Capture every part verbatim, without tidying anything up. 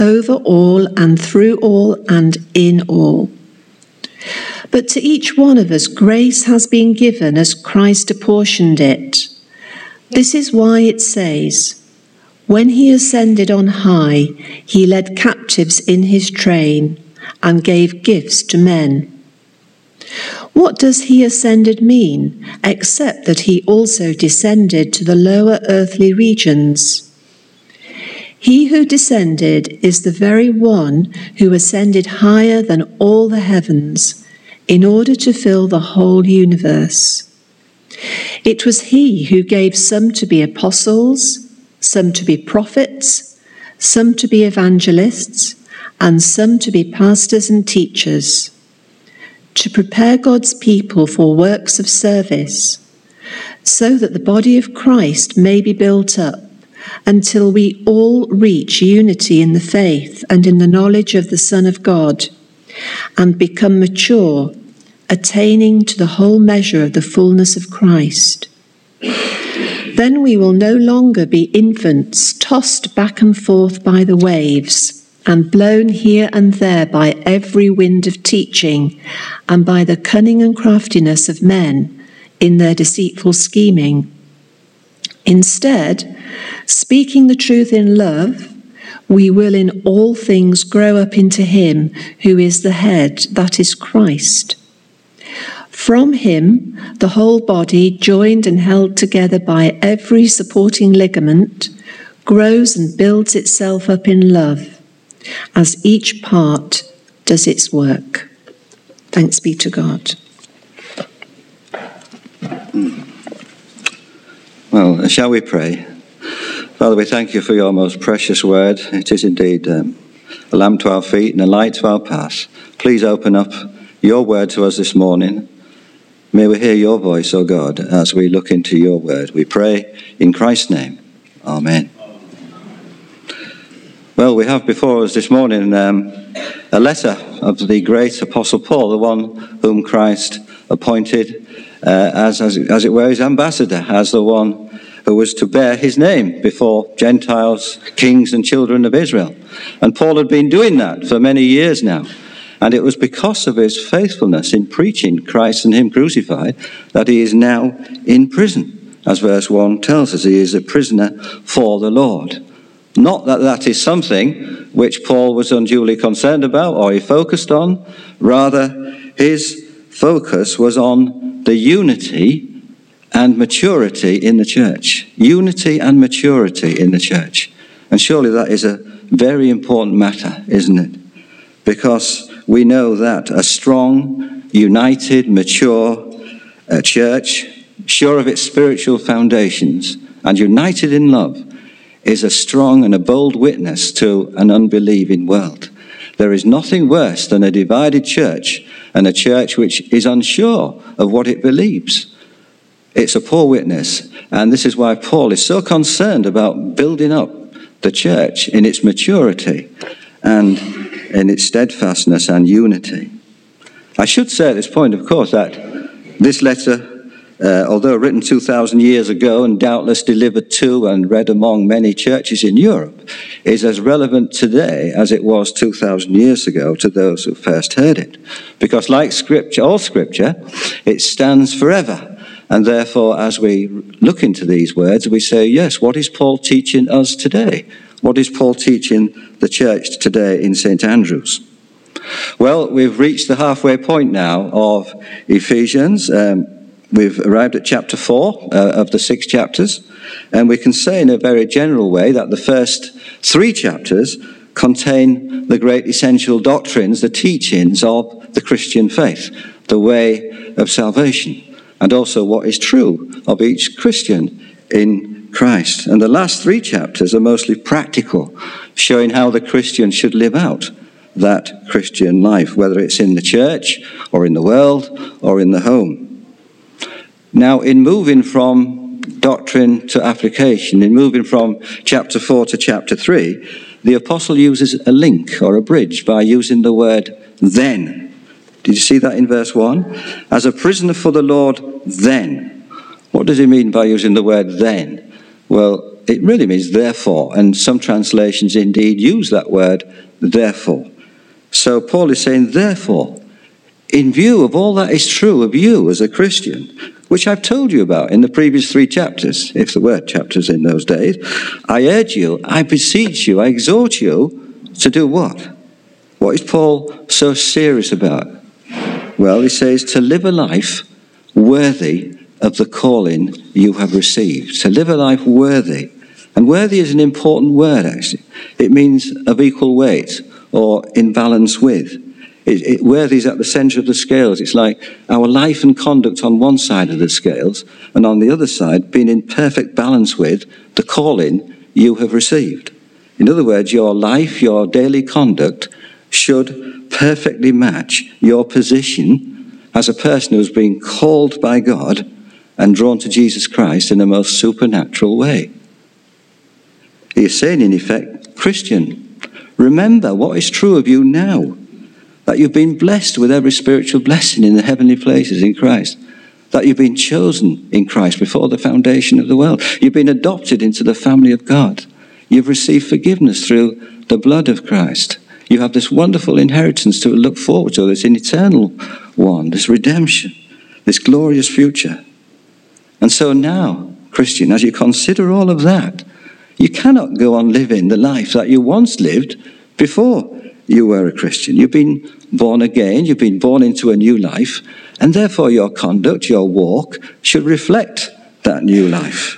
over all and through all and in all. But to each one of us grace has been given as Christ apportioned it. This is why it says, when he ascended on high, he led captives in his train and gave gifts to men. What does he ascended mean, except that he also descended to the lower earthly regions? He who descended is the very one who ascended higher than all the heavens, in order to fill the whole universe. It was he who gave some to be apostles, some to be prophets, some to be evangelists, and some to be pastors and teachers, to prepare God's people for works of service, so that the body of Christ may be built up until we all reach unity in the faith and in the knowledge of the Son of God, and become mature, attaining to the whole measure of the fullness of Christ. Then we will no longer be infants tossed back and forth by the waves and blown here and there by every wind of teaching and by the cunning and craftiness of men in their deceitful scheming. Instead, speaking the truth in love, we will in all things grow up into him who is the head, that is Christ. From him, the whole body, joined and held together by every supporting ligament, grows and builds itself up in love, as each part does its work. Thanks be to God. Well, shall we pray? Father, we thank you for your most precious word. It is indeed um, a lamp to our feet and a light to our path. Please open up your word to us this morning. May we hear your voice, O God, as we look into your word. We pray in Christ's name. Amen. Well, we have before us this morning um, a letter of the great Apostle Paul, the one whom Christ appointed uh, as, as, as it were, his ambassador, as the one who was to bear his name before Gentiles, kings and children of Israel. And Paul had been doing that for many years now. And it was because of his faithfulness in preaching Christ and him crucified that he is now in prison. As verse one tells us, he is a prisoner for the Lord. Not that that is something which Paul was unduly concerned about or he focused on. Rather, his focus was on the unity and maturity in the church. Unity and maturity in the church. And surely that is a very important matter, isn't it? Because we know that a strong, united, mature uh, church, sure of its spiritual foundations and united in love, is a strong and a bold witness to an unbelieving world. There is nothing worse than a divided church and a church which is unsure of what it believes. It's a poor witness, and this is why Paul is so concerned about building up the church in its maturity and in its steadfastness and unity. I should say at this point, of course, that this letter, Uh, although written two thousand years ago and doubtless delivered to and read among many churches in Europe, is as relevant today as it was two thousand years ago to those who first heard it. Because like Scripture, all Scripture, it stands forever. And therefore, as we look into these words, we say, yes, what is Paul teaching us today? What is Paul teaching the church today in Saint Andrews? Well, we've reached the halfway point now of Ephesians. Um, We've arrived at chapter four uh, of the six chapters, and we can say in a very general way that the first three chapters contain the great essential doctrines, the teachings of the Christian faith, the way of salvation, and also what is true of each Christian in Christ. And the last three chapters are mostly practical, showing how the Christian should live out that Christian life, whether it's in the church or in the world or in the home. Now, in moving from doctrine to application, in moving from chapter four to chapter three, the apostle uses a link or a bridge by using the word then. Did you see that in verse one? As a prisoner for the Lord, then. What does he mean by using the word then? Well, it really means therefore, and some translations indeed use that word, therefore. So Paul is saying, therefore, in view of all that is true of you as a Christian, which I've told you about in the previous three chapters, if there were chapters in those days, I urge you, I beseech you, I exhort you to do what? What is Paul so serious about? Well, he says to live a life worthy of the calling you have received. To live a life worthy. And worthy is an important word, actually. It means of equal weight or in balance with. It, it, worthy is at the center of the scales. It's like our life and conduct on one side of the scales, and on the other side, being in perfect balance with the calling you have received. In other words, your life, your daily conduct should perfectly match your position as a person who's been called by God and drawn to Jesus Christ in a most supernatural way. He is saying, in effect, Christian, remember what is true of you now. That you've been blessed with every spiritual blessing in the heavenly places in Christ. That you've been chosen in Christ before the foundation of the world. You've been adopted into the family of God. You've received forgiveness through the blood of Christ. You have this wonderful inheritance to look forward to, this eternal one, this redemption, this glorious future. And so now, Christian, as you consider all of that, you cannot go on living the life that you once lived before you were a Christian. You've been born again, you've been born into a new life, and therefore your conduct, your walk, should reflect that new life.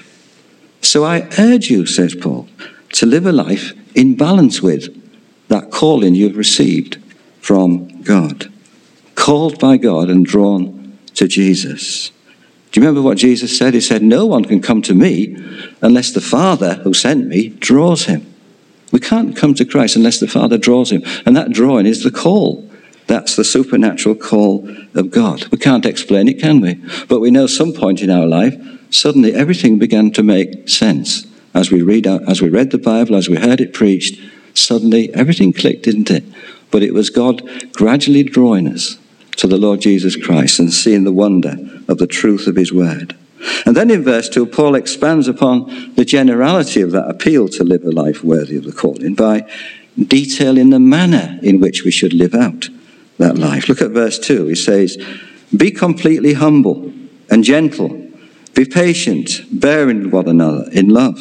So I urge you, says Paul, to live a life in balance with that calling you've received from God. Called by God and drawn to Jesus. Do you remember what Jesus said? He said, no one can come to me unless the Father who sent me draws him. We can't come to Christ unless the Father draws him. And that drawing is the call. That's the supernatural call of God. We can't explain it, can we? But we know some point in our life, suddenly everything began to make sense. As we read out, as we read the Bible, as we heard it preached, suddenly everything clicked, didn't it? But it was God gradually drawing us to the Lord Jesus Christ and seeing the wonder of the truth of his word. And then in verse two, Paul expands upon the generality of that appeal to live a life worthy of the calling by detailing the manner in which we should live out that life. Look at verse two. He says, be completely humble and gentle. Be patient, bearing with one another in love.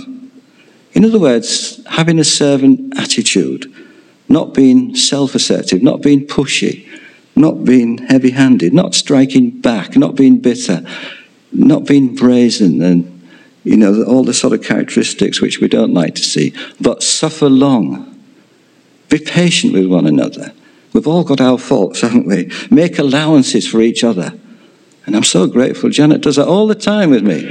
In other words, having a servant attitude, not being self-assertive, not being pushy, not being heavy-handed, not striking back, not being bitter, not being brazen and, you know, all the sort of characteristics which we don't like to see, but suffer long. Be patient with one another. We've all got our faults, haven't we? Make allowances for each other. And I'm so grateful Janet does that all the time with me.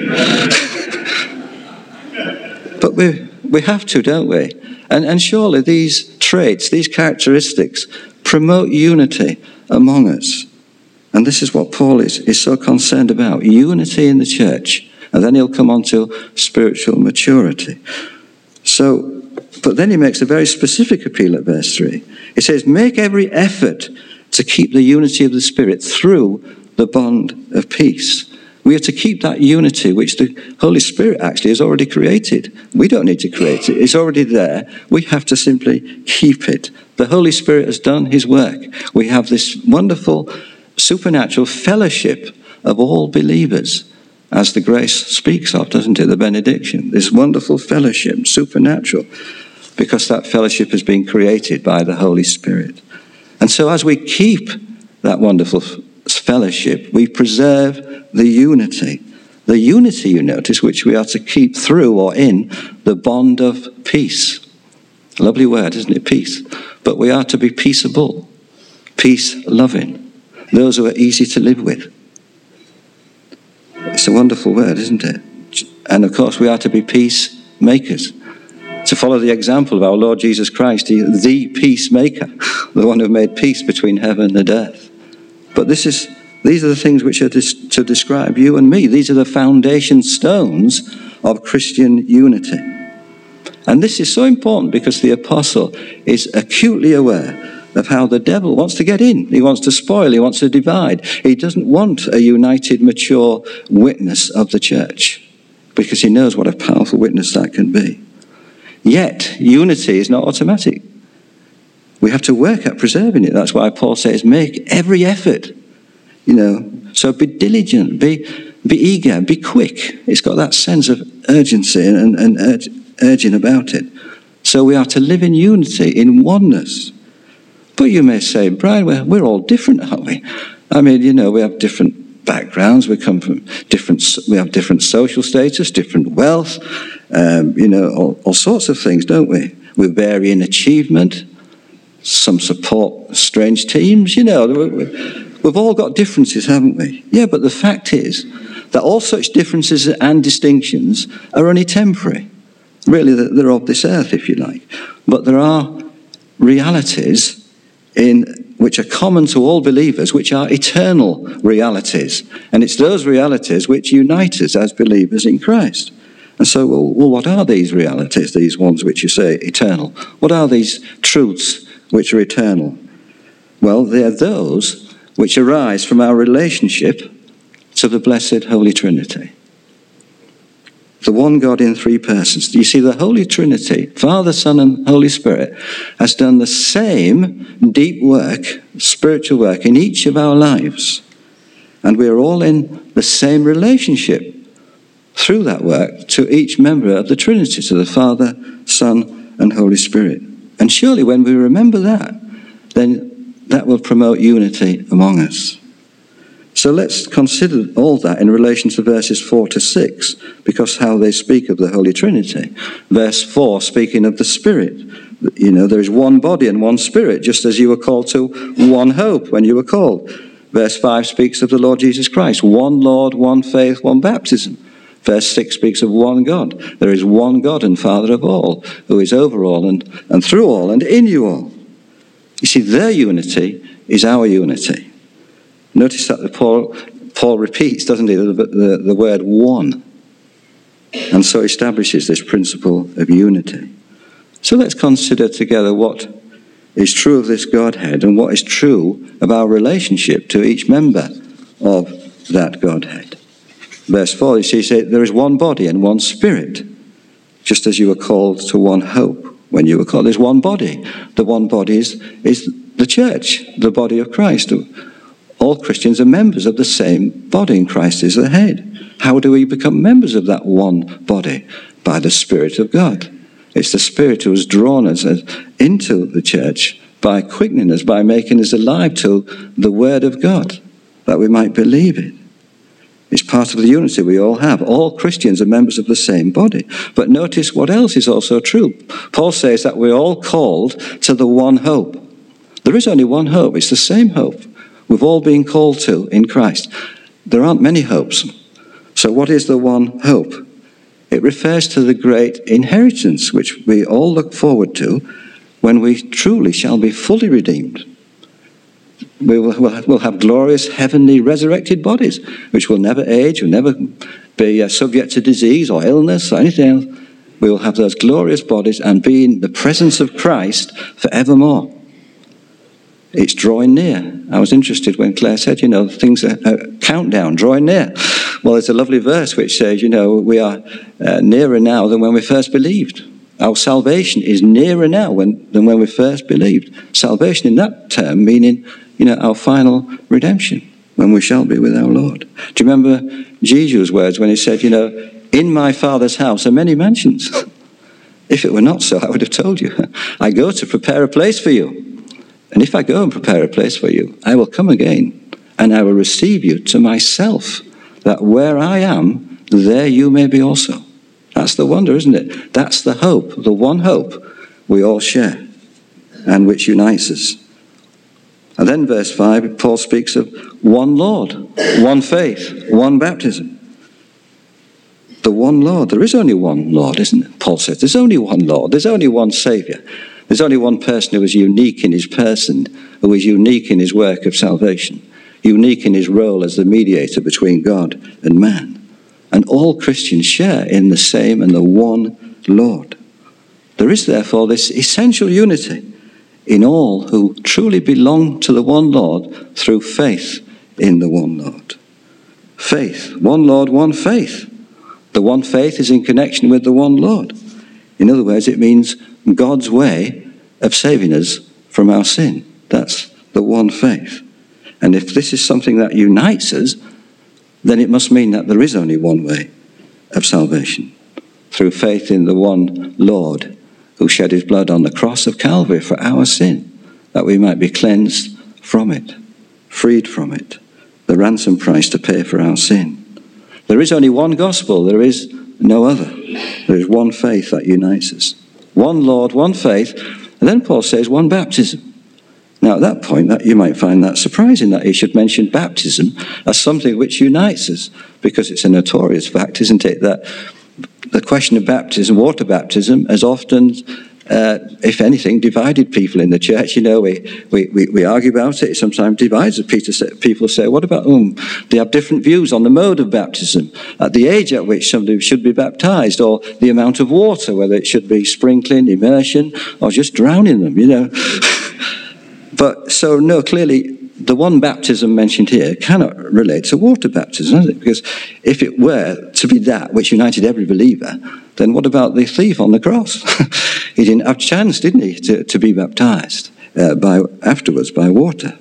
But we we have to, don't we? And, and surely these traits, these characteristics, promote unity among us. And this is what Paul is, is so concerned about, unity in the church. And then he'll come on to spiritual maturity. So, but then he makes a very specific appeal at verse three. He says, make every effort to keep the unity of the Spirit through the bond of peace. We are to keep that unity which the Holy Spirit actually has already created. We don't need to create it. It's already there. We have to simply keep it. The Holy Spirit has done his work. We have this wonderful supernatural fellowship of all believers, as the grace speaks of, doesn't it? The benediction. This wonderful fellowship, supernatural, because that fellowship has been created by the Holy Spirit. And so as we keep that wonderful fellowship, we preserve the unity. The unity, you notice, which we are to keep through or in the bond of peace. Lovely word, isn't it? Peace. But we are to be peaceable, peace-loving. Those who are easy to live with. It's a wonderful word, isn't it? And of course, we are to be peacemakers. To follow the example of our Lord Jesus Christ, the peacemaker, the one who made peace between heaven and earth. But this is, these are the things which are to describe you and me. These are the foundation stones of Christian unity. And this is so important because the apostle is acutely aware of how the devil wants to get in. He wants to spoil. He wants to divide. He doesn't want a united, mature witness of the church. because he knows what a powerful witness that can be. Yet, unity is not automatic. We have to work at preserving it. That's why Paul says, make every effort. You know, so be diligent, be be eager, be quick. It's got that sense of urgency and, and urge, urging about it. So we are to live in unity, in oneness. But you may say, Brian, we're, we're all different, aren't we? I mean, you know, we have different backgrounds. We come from different, we have different social status, different wealth, um, you know, all, all sorts of things, don't we? We vary in achievement. Some support strange teams, you know. We've all got differences, haven't we? Yeah, but the fact is that all such differences and distinctions are only temporary. Really, they're of this earth, if you like. But there are realities in which are common to all believers, which are eternal realities. And it's those realities which unite us as believers in Christ. And so, well, well, what are these realities, these ones which you say eternal? What are these truths which are eternal? Well, they are those which arise from our relationship to the blessed Holy Trinity. The one God in three persons. You see, the Holy Trinity, Father, Son, and Holy Spirit, has done the same deep work, spiritual work, in each of our lives. And we are all in the same relationship through that work to each member of the Trinity, to the Father, Son, and Holy Spirit. And surely when we remember that, then that will promote unity among us. So let's consider all that in relation to verses four to six, because how they speak of the Holy Trinity. Verse four, speaking of the Spirit. You know, there is one body and one Spirit, just as you were called to one hope when you were called. Verse five speaks of the Lord Jesus Christ. One Lord, one faith, one baptism. Verse six speaks of one God. There is one God and Father of all, who is over all and, and through all and in you all. You see, their unity is our unity. Notice that Paul, Paul repeats, doesn't he, the, the, the word one. And so establishes this principle of unity. So let's consider together what is true of this Godhead and what is true of our relationship to each member of that Godhead. Verse four, you see, say, there is one body and one Spirit, just as you were called to one hope. When you were called, there's one body. The one body is, is the church, the body of Christ. All Christians are members of the same body, and Christ is the head. How do we become members of that one body? By the Spirit of God. It's the Spirit who has drawn us into the church by quickening us, by making us alive to the Word of God, that we might believe it. It's part of the unity we all have. All Christians are members of the same body. But notice what else is also true. Paul says that we're all called to the one hope. There is only one hope. It's the same hope we've all been called to in Christ. There aren't many hopes. So what is the one hope? It refers to the great inheritance which we all look forward to when we truly shall be fully redeemed. We will we'll have glorious heavenly resurrected bodies, which will never age, will never be uh, subject to disease or illness or anything else. We will have those glorious bodies and be in the presence of Christ forevermore. It's drawing near. I was interested when Claire said, you know, things are a countdown, drawing near. Well, there's a lovely verse which says, you know, we are uh, nearer now than when we first believed. Our salvation is nearer now when, than when we first believed. Salvation in that term meaning, you know, our final redemption, when we shall be with our Lord. Do you remember Jesus' words when he said, you know, in my Father's house are many mansions. If it were not so, I would have told you. I go to prepare a place for you. And if I go and prepare a place for you, I will come again, and I will receive you to myself, that where I am, there you may be also. That's the wonder, isn't it? That's the hope, the one hope we all share, and which unites us. And then verse five, Paul speaks of one Lord, one faith, one baptism. The one Lord. There is only one Lord, isn't it? Paul says there's only one Lord. There's only one Saviour. There's only one person who is unique in his person, who is unique in his work of salvation, unique in his role as the mediator between God and man. And all Christians share in the same and the one Lord. There is therefore this essential unity in all who truly belong to the one Lord through faith in the one Lord. Faith, one Lord, one faith. The one faith is in connection with the one Lord. In other words, it means God's way of saving us from our sin. That's the one faith. And if this is something that unites us, then it must mean that there is only one way of salvation, through faith in the one Lord who shed his blood on the cross of Calvary for our sin, that we might be cleansed from it, freed from it, the ransom price to pay for our sin. There is only one gospel, there is no other. There is one faith that unites us. One Lord, one faith, and then Paul says one baptism. Now at that point, that you might find that surprising that he should mention baptism as something which unites us, because it's a notorious fact, isn't it, that the question of baptism, water baptism, has often, uh, if anything, divided people in the church. You know, we, we, we, we argue about it. It sometimes divides us. Peter say, people say, what about, um, they have different views on the mode of baptism, at the age at which somebody should be baptized, or the amount of water, whether it should be sprinkling, immersion, or just drowning them, you know. But so, no, clearly, the one baptism mentioned here cannot relate to water baptism, does it? Because if it were to be that which united every believer, then what about the thief on the cross? He didn't have a chance, didn't he, to, to be baptized uh, by afterwards by water.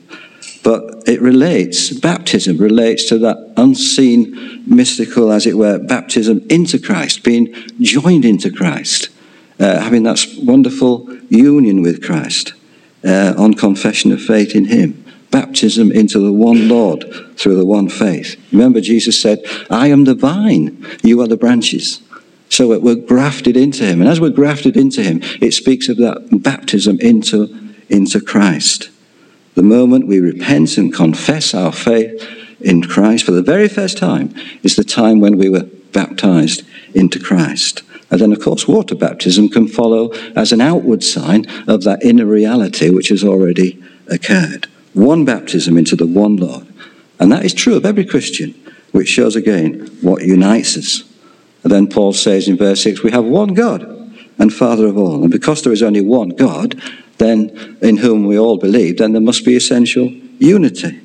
But it relates, baptism relates to that unseen, mystical, as it were, baptism into Christ, being joined into Christ, uh, having that wonderful union with Christ uh, on confession of faith in him. Baptism into the one Lord through the one faith. Remember, Jesus said, I am the vine, you are the branches. So we're grafted into him. And as we're grafted into him, it speaks of that baptism into, into Christ. The moment we repent and confess our faith in Christ for the very first time is the time when we were baptized into Christ. And then, of course, water baptism can follow as an outward sign of that inner reality which has already occurred. One baptism into the one Lord. And that is true of every Christian, which shows again what unites us. And then Paul says in verse six, we have one God and Father of all. And because there is only one God, then in whom we all believe, then there must be essential unity.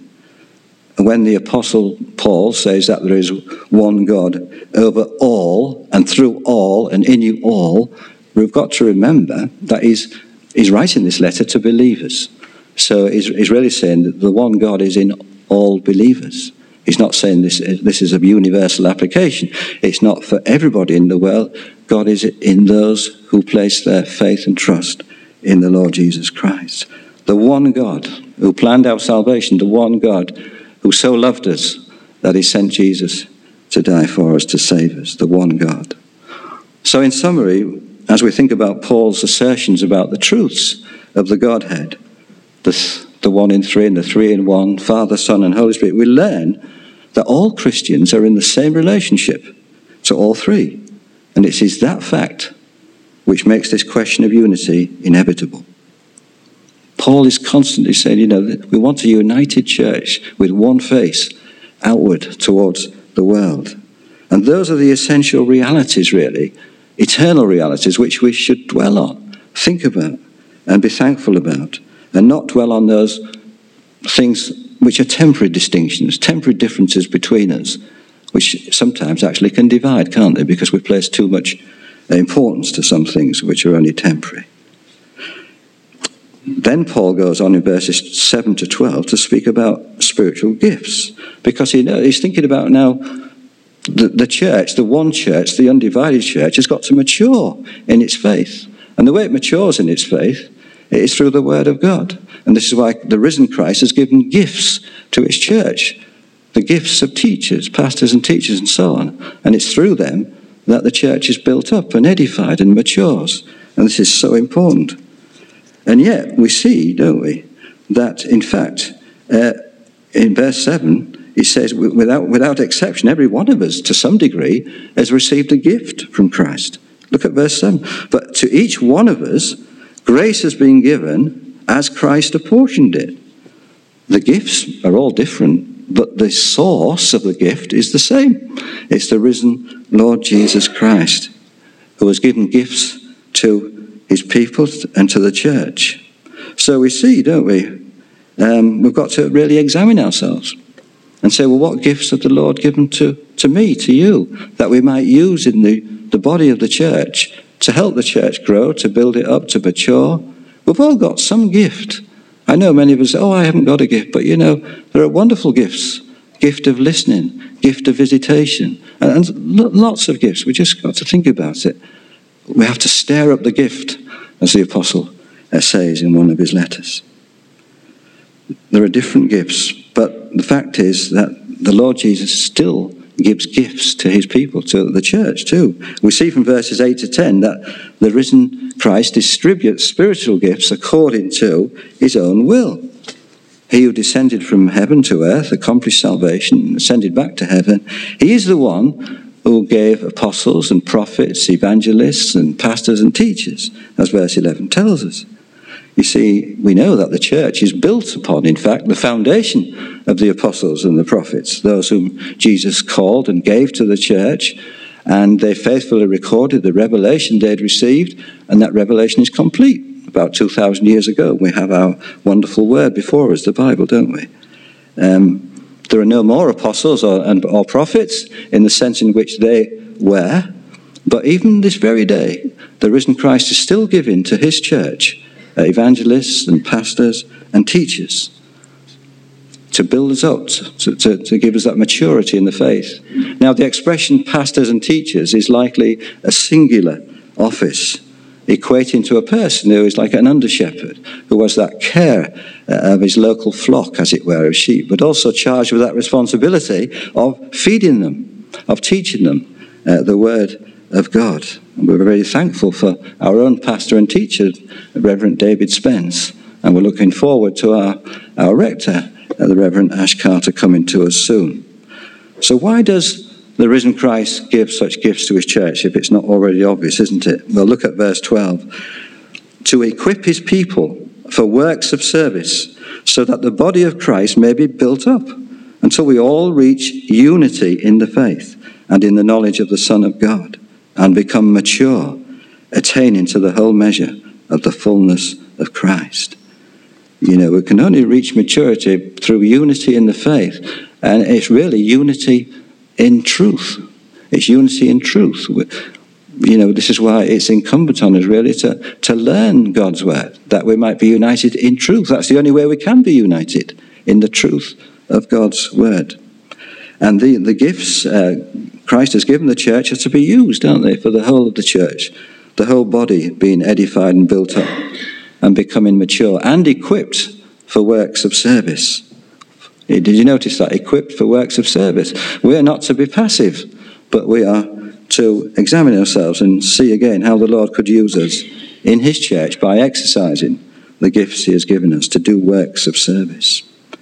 And when the Apostle Paul says that there is one God over all and through all and in you all, we've got to remember that he's, he's writing this letter to believers. So he's, he's really saying that the one God is in all believers. He's not saying this, this is a universal application. It's not for everybody in the world. God is in those who place their faith and trust in the Lord Jesus Christ. The one God who planned our salvation, the one God who so loved us that he sent Jesus to die for us, to save us, the one God. So in summary, as we think about Paul's assertions about the truths of the Godhead, the, the one in three and the three in one, Father, Son, and Holy Spirit, we learn that all Christians are in the same relationship to all three. And it is that fact which makes this question of unity inevitable. Paul is constantly saying, you know, we want a united church with one face outward towards the world. And those are the essential realities, really, eternal realities, which we should dwell on, think about, and be thankful about, and not dwell on those things which are temporary distinctions, temporary differences between us, which sometimes actually can divide, can't they? Because we place too much importance to some things which are only temporary. Then Paul goes on in verses seven to twelve to speak about spiritual gifts, because he knows, he's thinking about now the, the church, the one church, the undivided church, has got to mature in its faith. And the way it matures in its faith is through the Word of God. And this is why the risen Christ has given gifts to his church, the gifts of teachers, pastors and teachers and so on. And it's through them that the church is built up and edified and matures. And this is so important. And yet we see, don't we, that in fact, uh, in verse seven, it says, without, without exception, every one of us, to some degree, has received a gift from Christ. Look at verse seven. But to each one of us, grace has been given as Christ apportioned it. The gifts are all different, but the source of the gift is the same. It's the risen Lord Jesus Christ, who has given gifts to his people and to the church. So we see, don't we, um, we've got to really examine ourselves and say, well, what gifts have the Lord given to, to me, to you, that we might use in the, the body of the church to help the church grow, to build it up, to mature? We've all got some gift. I know many of us say, oh, I haven't got a gift, but you know, there are wonderful gifts. Gift of listening, gift of visitation, and, and lots of gifts. We just got to think about it. We have to stir up the gift, as the apostle says in one of his letters. There are different gifts, but the fact is that the Lord Jesus still gives gifts to his people, to the church too. We see from verses eight to ten that the risen Christ distributes spiritual gifts according to his own will. He who descended from heaven to earth, accomplished salvation, ascended back to heaven, he is the one who gave apostles and prophets, evangelists and pastors and teachers, as verse eleven tells us. You see, we know that the church is built upon, in fact, the foundation of the apostles and the prophets, those whom Jesus called and gave to the church, and they faithfully recorded the revelation they had received, and that revelation is complete. About two thousand years ago, we have our wonderful word before us, the Bible, don't we? Um, there are no more apostles or, and, or prophets in the sense in which they were, but even this very day, the risen Christ is still giving to his church uh, evangelists and pastors and teachers to build us up, to, to, to give us that maturity in the faith. Now, the expression pastors and teachers is likely a singular office, equating to a person who is like an under-shepherd, who has that care uh, of his local flock, as it were, of sheep, but also charged with that responsibility of feeding them, of teaching them uh, the word of God. And we're very thankful for our own pastor and teacher, Reverend David Spence, and we're looking forward to our, our rector, uh, the Reverend Ash Carter, coming to us soon. So why does the risen Christ give such gifts to his church if it's not already obvious, isn't it? Well, look at verse twelve. To equip his people for works of service, so that the body of Christ may be built up until we all reach unity in the faith and in the knowledge of the Son of God, and become mature, attaining to the whole measure of the fullness of Christ. You know, we can only reach maturity through unity in the faith, and it's really unity in truth. It's unity in truth. You know, this is why it's incumbent on us really to, to learn God's word, that we might be united in truth. That's the only way we can be united, in the truth of God's word. And the, the gifts uh, Christ has given the church are to be used, aren't they, for the whole of the church, the whole body being edified and built up and becoming mature and equipped for works of service. Did you notice that? Equipped for works of service. We are not to be passive, but we are to examine ourselves and see again how the Lord could use us in his church by exercising the gifts he has given us to do works of service.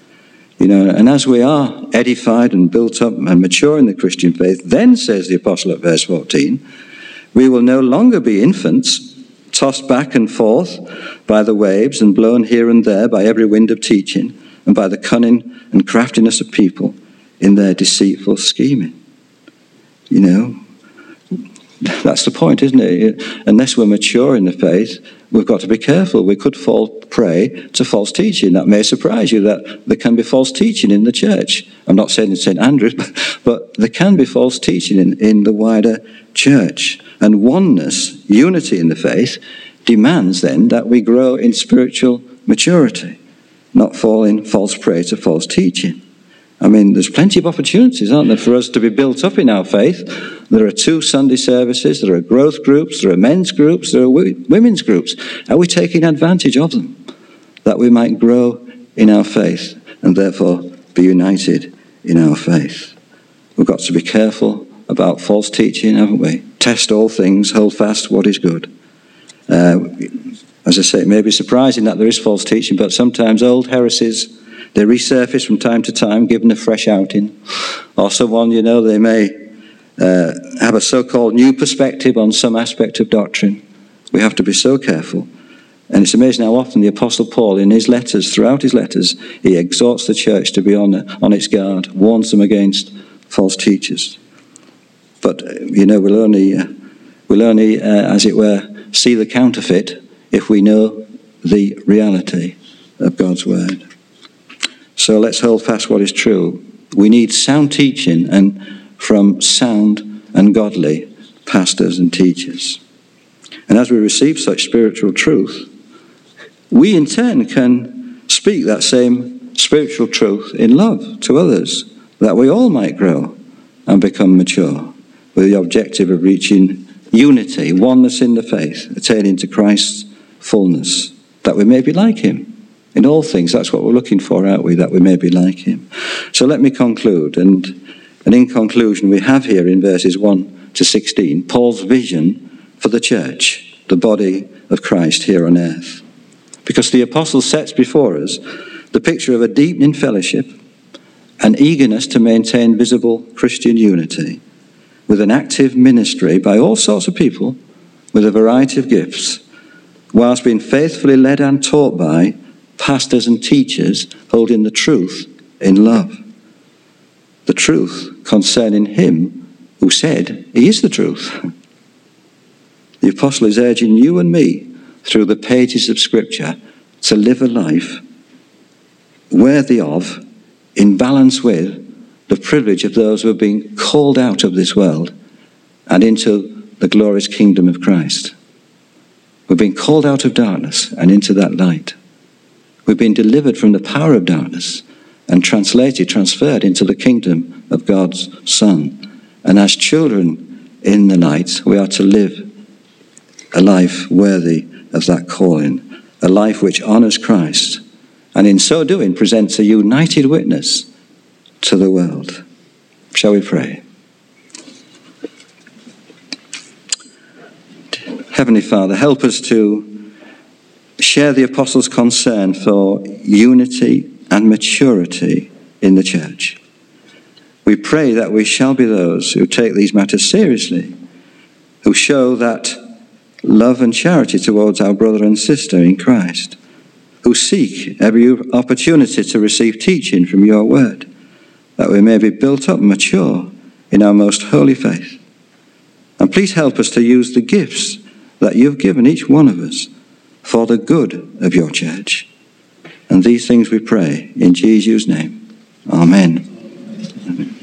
You know, and as we are edified and built up and mature in the Christian faith, then, says the apostle at verse fourteen, we will no longer be infants, tossed back and forth by the waves and blown here and there by every wind of teaching and by the cunning and craftiness of people in their deceitful scheming. You know, that's the point, isn't it? Unless we're mature in the faith, we've got to be careful. We could fall prey to false teaching. That may surprise you that there can be false teaching in the church. I'm not saying in Saint Andrews, but, but there can be false teaching in, in the wider church. And oneness, unity in the faith, demands then that we grow in spiritual maturity, not falling false prey to false teaching. I mean, there's plenty of opportunities, aren't there, for us to be built up in our faith. There are two Sunday services, there are growth groups, there are men's groups, there are women's groups. Are we taking advantage of them, that we might grow in our faith and therefore be united in our faith? We've got to be careful about false teaching, haven't we? Test all things, hold fast what is good. Uh, as I say, it may be surprising that there is false teaching, but sometimes old heresies, they resurface from time to time, given a fresh outing. Or someone, you know, they may uh, have a so-called new perspective on some aspect of doctrine. We have to be so careful. And it's amazing how often the Apostle Paul, in his letters, throughout his letters, he exhorts the church to be on, on its guard, warns them against false teachers. But, you know, we'll only, uh, we'll only uh, as it were, see the counterfeit if we know the reality of God's word. So let's hold fast what is true, We need sound teaching and from sound and godly pastors and teachers. And as we receive such spiritual truth, we in turn can speak that same spiritual truth in love to others, that we all might grow and become mature, with the objective of reaching unity, oneness in the faith, attaining to Christ's fullness, that we may be like him. In all things, that's what we're looking for, aren't we? That we may be like him. So let me conclude. And, and in conclusion, we have here in verses one to sixteen, Paul's vision for the church, the body of Christ here on earth. Because the apostle sets before us the picture of a deepening fellowship, an eagerness to maintain visible Christian unity, with an active ministry by all sorts of people with a variety of gifts, whilst being faithfully led and taught by pastors and teachers holding the truth in love. The truth concerning him who said he is the truth. The apostle is urging you and me through the pages of Scripture to live a life worthy of, in balance with, the privilege of those who have been called out of this world and into the glorious kingdom of Christ. We've been called out of darkness and into that light. We've been delivered from the power of darkness and translated, transferred into the kingdom of God's Son. And as children in the light, we are to live a life worthy of that calling, a life which honors Christ, and in so doing presents a united witness to the world. Shall we pray? Heavenly Father, help us to share the apostles' concern for unity and maturity in the church. We pray that we shall be those who take these matters seriously, who show that love and charity towards our brother and sister in Christ, who seek every opportunity to receive teaching from your word, that we may be built up and mature in our most holy faith. And please help us to use the gifts that you've given each one of us for the good of your church. And these things we pray in Jesus' name. Amen.